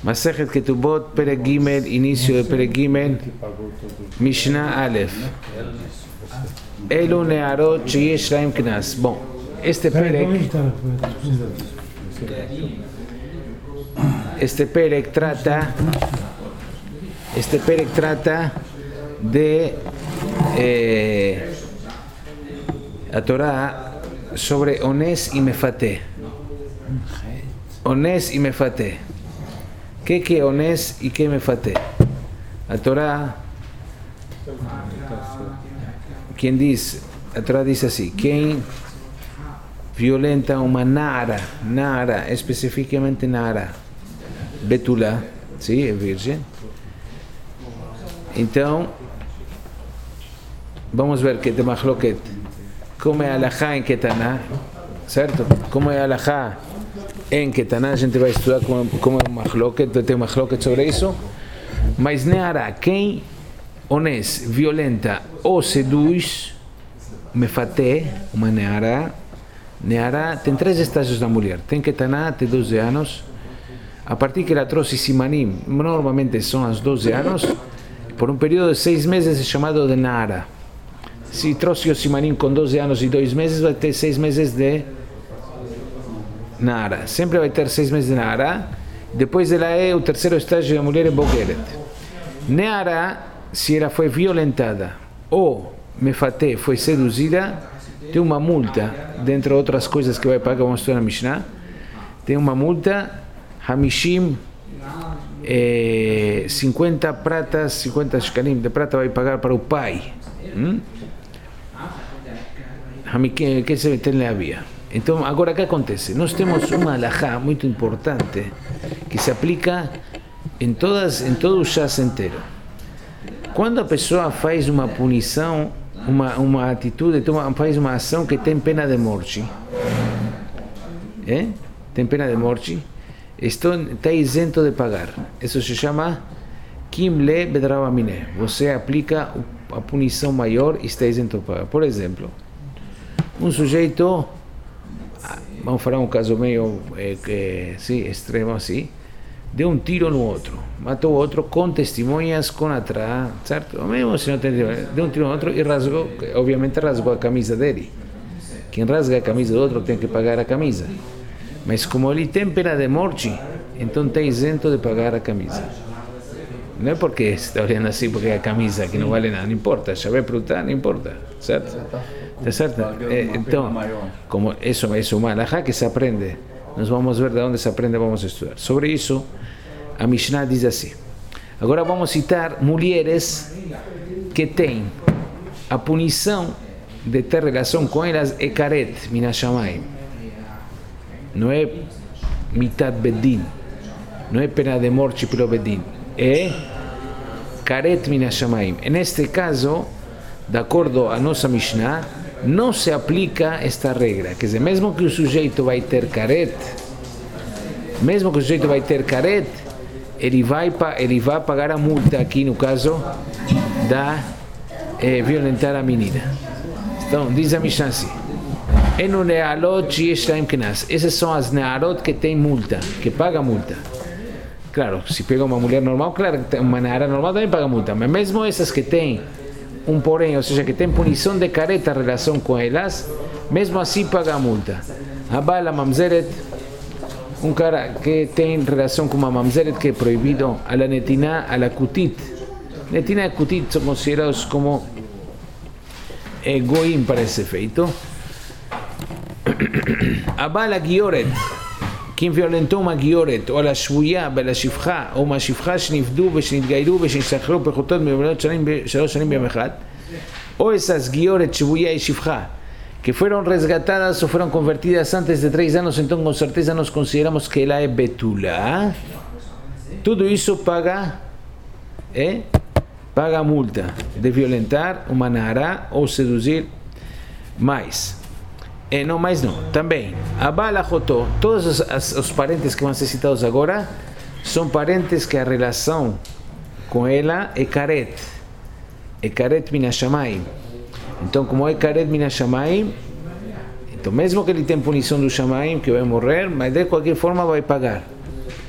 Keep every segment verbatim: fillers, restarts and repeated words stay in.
Masechet Ketubot, Perek Gimel, inicio de Perek Gimel, Mishnah Aleph. Elu Nearot Sheyesh Laim Knas. Bom, este Perek, este Perek trata, este Perek trata de eh, la Torah sobre Ones y Mefaté. Ones y Mefaté. ¿Qué que Ones y qué Mefaté? La Torah, quien dice, la Torah dice así: quien violenta una nara, nara, específicamente nara, betula, ¿sí? Es virgen. Então, vamos ver que de Mahloket, como é alajá em Ketaná, certo? Como é alajá em Ketaná, a gente vai estudar como, como é Mahloket, tem Mahloket sobre isso. Mas neara, quem ones, violenta ou seduz, mefaté, uma neara, neara tem três estágios da mulher. Tem Ketaná, tem doze anos. A partir que ela trouxe simanim, normalmente são aos doze anos, por um período de seis meses é chamado de Nara. Se trouxe o simanim com doze anos e dois meses, vai ter seis meses de Nara. Sempre vai ter seis meses de Nara. Depois ela é o terceiro estágio da mulher em Bogeret. Nara, se ela foi violentada ou mefaté, foi seduzida, tem uma multa, dentre outras coisas que vai pagar, vamos estudar na Mishnah, tem uma multa, Hamishim, Eh, cinquenta pratas, cinquenta shkalim de prata vai pagar para o pai. Hum? Que se tem havia. Então, agora o que acontece? Nós temos uma alajá muito importante que se aplica em todas, em todo o chás inteiro. Quando a pessoa faz uma punição, uma uma atitude, faz uma ação que tem pena de morte, é? Tem pena de morte, está isento de pagar. Isso se chama Kimle Bedravamine. Você aplica a punição maior e está isento de pagar. Por exemplo, um sujeito, vamos falar um caso meio é, é, sim, extremo assim, deu um tiro no outro, matou o outro com testemunhas, com atrás, certo? Mesmo se não tem, deu um tiro no outro e rasgou, obviamente rasgou a camisa dele. Quem rasga a camisa do outro tem que pagar a camisa. Mas como ele tem pena de morte, então está isento de pagar a camisa. Não é porque está olhando assim, porque é a camisa que não vale nada, não importa, já vai frutar, não importa, certo? Está certo? É, então, como isso é uma alajá que se aprende, nós vamos ver de onde se aprende, vamos estudar. Sobre isso, a Mishnah diz assim. Agora vamos citar mulheres que têm a punição de ter relação com elas é karet, minashamayim. Não é mitad bedin, não é pena de morte pelo bedin, é karet minashamayim. Neste caso, de acordo a nossa Mishnah, não se aplica esta regra, quer dizer, mesmo que o sujeito vai ter karet, mesmo que o sujeito vai ter karet, ele vai, ele vai pagar a multa, aqui no caso, da eh, violentar a menina. Então, diz a Mishnah assim: Enu nealot sheyesh laim knas. Essas são as nearot que tem multa, que paga multa. Claro, se pega uma mulher normal, claro, uma neara normal também paga multa, mas mesmo essas que tem um porém, ou seja, que tem punição de careta em relação com elas, mesmo assim paga multa. Abala mamzeret, um cara que tem relação com uma mamzeret que é proibido, a la netina, a la kutit. Netina e kutit são considerados como eh, goim para esse efeito. Abala Gioret, quem violentou uma Gioret, ou a Shvuya, bela Shivcha, ou uma Shivcha, Shnifdu, Beshnitgairu, Beshnitzacharu, Pechutot, Mevelot, Shalosh Shanim Bemechat, ou essas Gioret, Shvuya e Shivcha, que foram resgatadas ou foram convertidas antes de três anos, então com certeza nós consideramos que ela é betula. Tudo isso paga, é? Paga a multa de violentar uma nara ou seduzir mais. É, não, mas não, também, a Bala Jotó, todos os, as, os parentes que vão ser citados agora, são parentes que a relação com ela é karet, é karet minashamayim. Então, como é karet minashamayim, então mesmo que ele tenha punição do shamayim, que vai morrer, mas de qualquer forma vai pagar.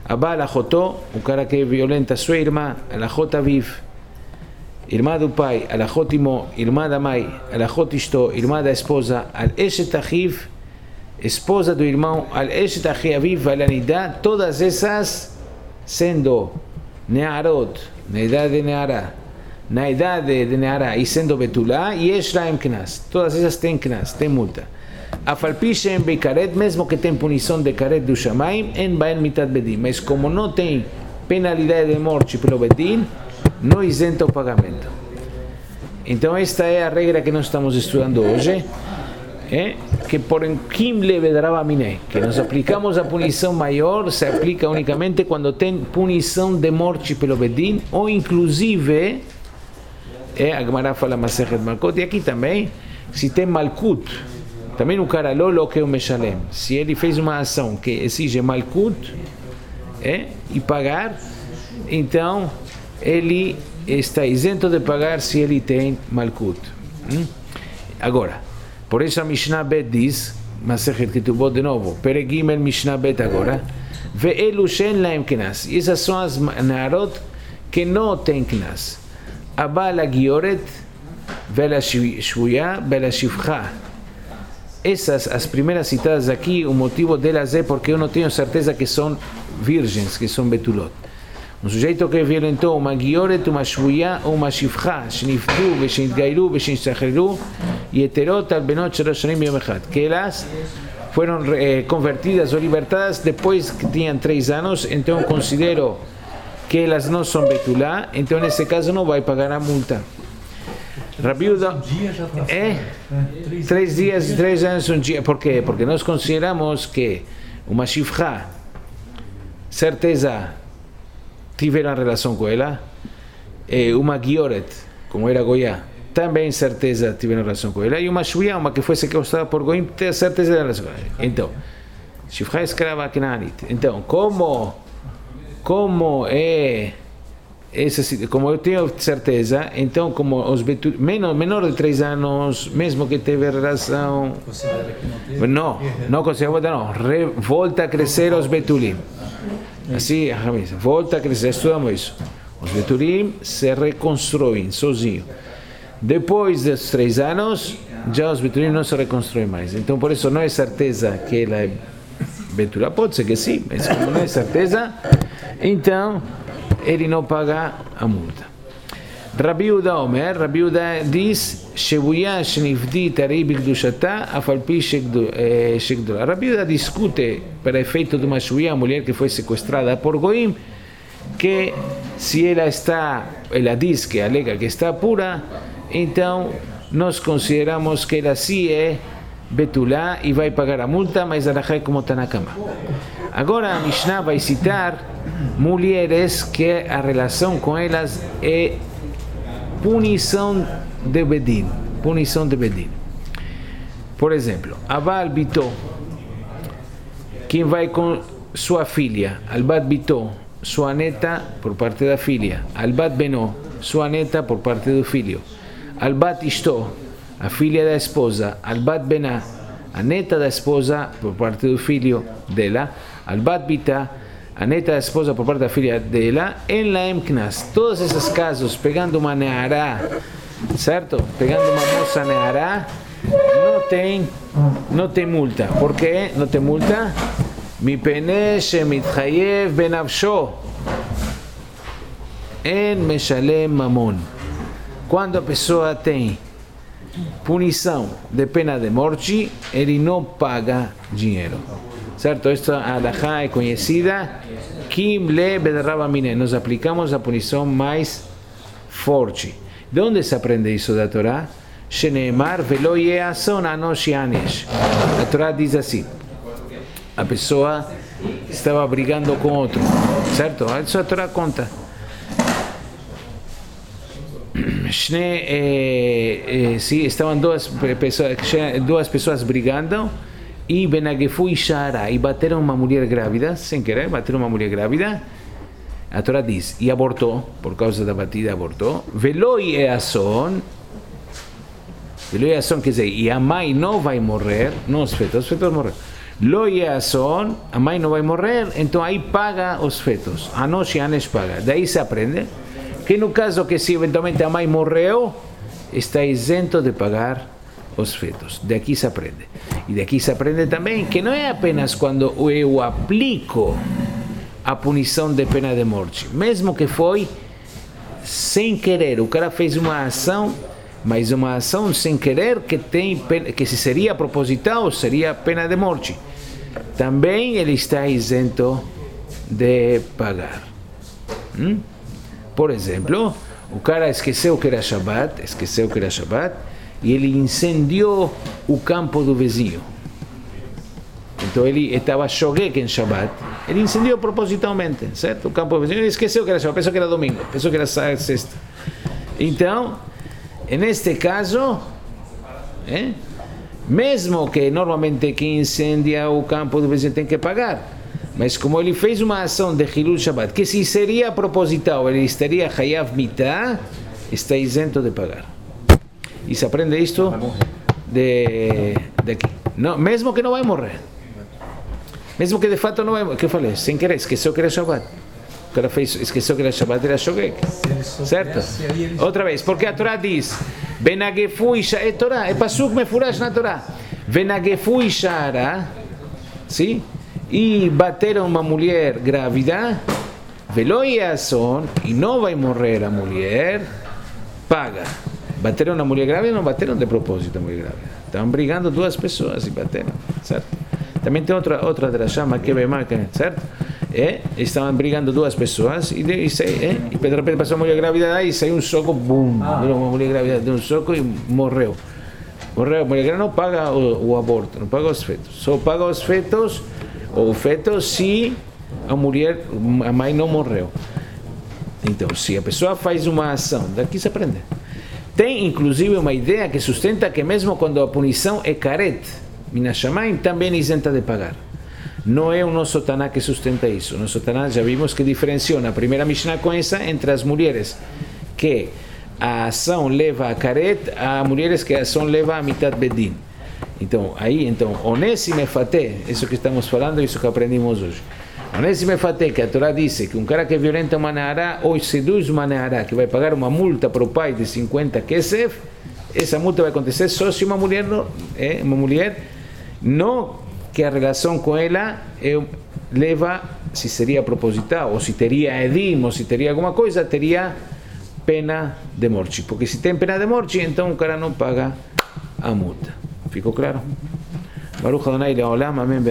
Abba alajotó, un cara que violenta a su irmã, alajot aviv, irmã do pai, alajot imo, irmã da mãe, alajot isto, irmã da esposa, al eshet achiv, esposa do irmão, al eshet achi aviv, al anidá, todas essas sendo nearot, na idade de neará, na idade de neará e sendo betulá, yesh laem knas, todas essas têm knas, têm multa. Afalpishem beikaret, mesmo que tem punição de karet do Shamaim, en baen mitat bedin, mas como não tem penalidade de morte pelo bedin, não isenta o pagamento. Então esta é a regra que nós estamos estudando hoje, é que por kim levedrava mine, que nós aplicamos a punição maior, se aplica unicamente quando tem punição de morte pelo bedin, ou inclusive, é, a Gemara fala Masechet Malkut, e aqui também, se tem malkut, também o cara lolo que é o meshalem, se ele fez uma ação que exige malkut, é, e pagar, então ele está isento de pagar se ele tem malkut. Hum? Agora, por isso a Mishnah Bet diz, Masechet Ketubot de novo, Perek Gimel Mishnah Bet agora, Ve'elu shen laem knas, e essas são as narot que não têm knas. Abba la gioret, ve'la shvuya, ve'la shivcha. Essas, as primeiras citadas aqui, o motivo delas é porque eu não tenho certeza que são virgens, que são betulot. Um sujeito que violentou uma gioret, uma shvuya ou uma shivcha, shniftu, veshinitgairu, veshinitzacheru, e eterot al benot shalosh shanim b'yom echad, que elas foram eh, convertidas ou libertadas depois que tinham três anos, então considero que elas não são betulá, então nesse caso não vai pagar a multa. Rabiuda, é três dias, três anos, um dia. Por quê? Porque nós consideramos que uma shivcha, certeza, tiveram relação com ela, e uma gioret, como era Goiá, também certeza tiveram relação com ela, e uma shvuya, uma que foi sequestrada por Goim, tem certeza da relação com ela. Então, shivcha escrava Knaanit. Então, como, como é essa, como eu tenho certeza, então como os betul, menor, menor de três anos, mesmo que teve relação, não, não considera, não, re, volta a crescer os betulim. Assim, volta a crescer, estudamos isso. Os betulim se reconstruem sozinhos. Depois dos três anos, já os betulim não se reconstruem mais. Então, por isso, não é certeza que ela é betulá. Pode ser que sim, mas como não é certeza, então ele não paga a multa. Rabi Uda Omer, Rabi Uda diz, Shevuya shnifdi tari b'kdushata afalpi shekdula. Rabi Uda discute, para efeito de uma shvuya, a mulher que foi sequestrada por Goim, que se ela está, ela diz que alega que está pura, então nós consideramos que ela sim é betulá e vai pagar a multa, mas ela é como está na cama. Agora a Mishnah vai citar mulheres que a relação com elas é punição de bedin, punição de bedin. Por exemplo, Abal Bito, quem vai com sua filha, Albat Bito, sua neta por parte da filha, Albat Beno, sua neta por parte do filho, Albat Isto, a filha da esposa, Albat Bená, a neta da esposa por parte do filho dela, Albat Bita, a neta da esposa por parte da filha dela, em laem knas. Todos esses casos, pegando uma neará, certo? Pegando uma moça neará, não tem, não tem multa. Por quê? Não tem multa? Mipene shemitchayev benavsho en meshalem mamon. Quando a pessoa tem punição de pena de morte, ele não paga dinheiro. Certo? Esta alahá é conhecida. Kim le bedrava mine. Nós aplicamos a punição mais forte. De onde se aprende isso da Torá? Sheneemar velo yeason anosh yanesh. A Torá diz assim: a pessoa estava brigando com outro, certo? Isso a Torá conta. Shne, eh, eh, sim, estavam duas pessoas, duas pessoas brigando. E Benagefu e Shara, e bateram uma mulher grávida, sem querer, bateram uma mulher grávida. A Torá diz, e abortou, por causa da batida, abortou. Veloi eason, veloi eason quer dizer, e a mãe não vai morrer, não os fetos, os fetos morrer, Lo Yason, a mãe não vai morrer, então aí paga os fetos. Anosh e Anesh paga. Daí se aprende que no caso que se eventualmente a mãe morreu, está isento de pagar os fetos. De aqui se aprende. E de aqui se aprende também que não é apenas quando eu aplico a punição de pena de morte. Mesmo que foi sem querer, o cara fez uma ação, mas uma ação sem querer que tem que se seria proposital, seria pena de morte. Também ele está isento de pagar. Hum? Por exemplo, o cara esqueceu que era Shabbat, esqueceu que era Shabbat, e ele incendiou o campo do vizinho. Então ele estava shogek em Shabbat, ele incendiou propositalmente, certo? O campo do vizinho, ele esqueceu que era Shabbat, pensou que era domingo, pensou que era sexta. Então, neste caso, eh, mesmo que normalmente quem incendia o campo do vizinho tem que pagar, mas como ele fez uma ação de Hilul Shabbat, que se seria proposital, ele estaria Hayav Mitah, está isento de pagar. E se aprende isto de, de aqui. Não, mesmo que não vai morrer. Mesmo que de fato não vai morrer. Que eu falei? Sem querer, esqueceu que era Shabbat. O cara fez, esqueceu que era Shabbat, era Shogek. Certo? Outra vez, porque a Torá diz, Benagefu Isha, é Torá, é Pasuk Mefurash na Torá. Benagefu Ishara, sim? E bateram uma mulher grávida, Velo Yason, e não vai morrer a mulher, paga. Bateram uma mulher grávida, não bateram de propósito a mulher grávida. Estavam brigando duas pessoas e bateram, certo? Também tem outra outra drashá, que bem marca, certo? É, estavam brigando duas pessoas e de, e, é, e de repente passou uma mulher grávida e saiu um soco, bum, ah. Uma mulher grávida deu um soco e morreu. Morreu, a mulher grávida não paga o, o aborto, não paga os fetos. Só paga os fetos, ou o feto, se a mulher, a mãe não morreu. Então, se a pessoa faz uma ação, daqui se aprende. Tem inclusive uma ideia que sustenta que mesmo quando a punição é karet, minashamayim, também isenta de pagar. Não é o nosso Taná que sustenta isso. O nosso Taná já vimos que diferenciou na primeira Mishnah com essa entre as mulheres que a ação leva a karet, a mulheres que a ação leva a mitat bedin. Então, aí, então, onésime faté, isso que estamos falando, isso que aprendimos hoje. Onésime faté, que a Torá diz que um cara que violenta uma nehará ou seduz uma nehará, que vai pagar uma multa para o pai de cinquenta kesef, essa multa vai acontecer só se uma mulher, não, é, uma mulher não que a relação com ela é, leva, se seria proposital, ou se teria edim, ou se teria alguma coisa, teria pena de morte. Porque se tem pena de morte, então o cara não paga a multa. Ficou claro? Baruch Adonai Leolam, amém.